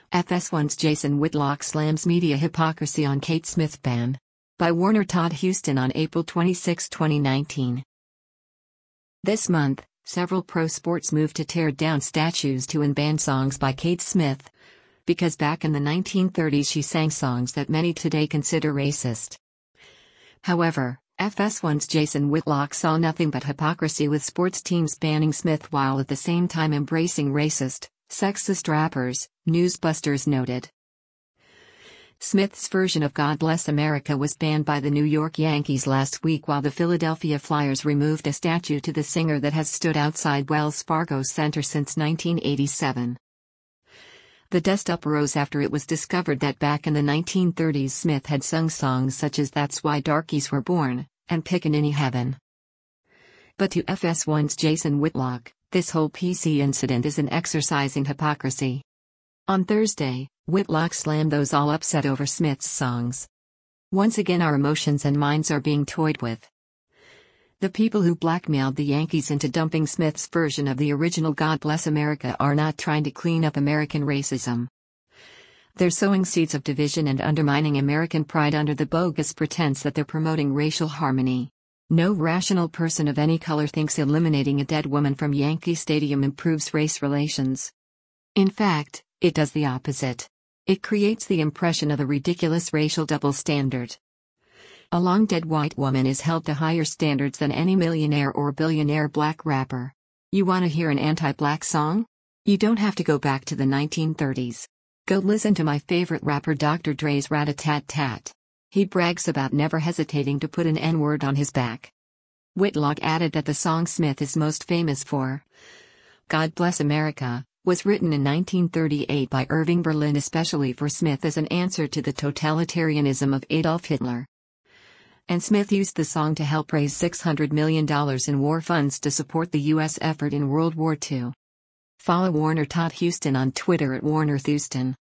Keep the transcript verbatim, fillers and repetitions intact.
F S one's Jason Whitlock slams media hypocrisy on Kate Smith ban. By Warner Todd Houston on April twenty-sixth, twenty nineteen. This month, several pro sports moved to tear down statues to and ban songs by Kate Smith, because back in the nineteen thirties she sang songs that many today consider racist. However, F S one's Jason Whitlock saw nothing but hypocrisy with sports teams banning Smith while at the same time embracing racist, sexist rappers, Newsbusters noted. Smith's version of God Bless America was banned by the New York Yankees last week while the Philadelphia Flyers removed a statue to the singer that has stood outside Wells Fargo Center since nineteen eighty-seven. The dust uprose after it was discovered that back in the nineteen thirties Smith had sung songs such as That's Why Darkies Were Born, and Pickaninny Heaven. But to F S one's Jason Whitlock, this whole P C incident is an exercise in hypocrisy. On Thursday, Whitlock slammed those all upset over Smith's songs. Once again our emotions and minds are being toyed with. The people who blackmailed the Yankees into dumping Smith's version of the original God Bless America are not trying to clean up American racism. They're sowing seeds of division and undermining American pride under the bogus pretense that they're promoting racial harmony. No rational person of any color thinks eliminating a dead woman from Yankee Stadium improves race relations. In fact, it does the opposite. It creates the impression of a ridiculous racial double standard. A long-dead white woman is held to higher standards than any millionaire or billionaire black rapper. You want to hear an anti-black song? You don't have to go back to the nineteen thirties. Go listen to my favorite rapper Doctor Dre's Rat-a-tat-tat. He brags about never hesitating to put an N-word on his back. Whitlock added that the song Smith is most famous for, God Bless America, was written in nineteen thirty-eight by Irving Berlin especially for Smith as an answer to the totalitarianism of Adolf Hitler. And Smith used the song to help raise six hundred million dollars in war funds to support the U S effort in World War Two. Follow Warner Todd Houston on Twitter at Warner Houston.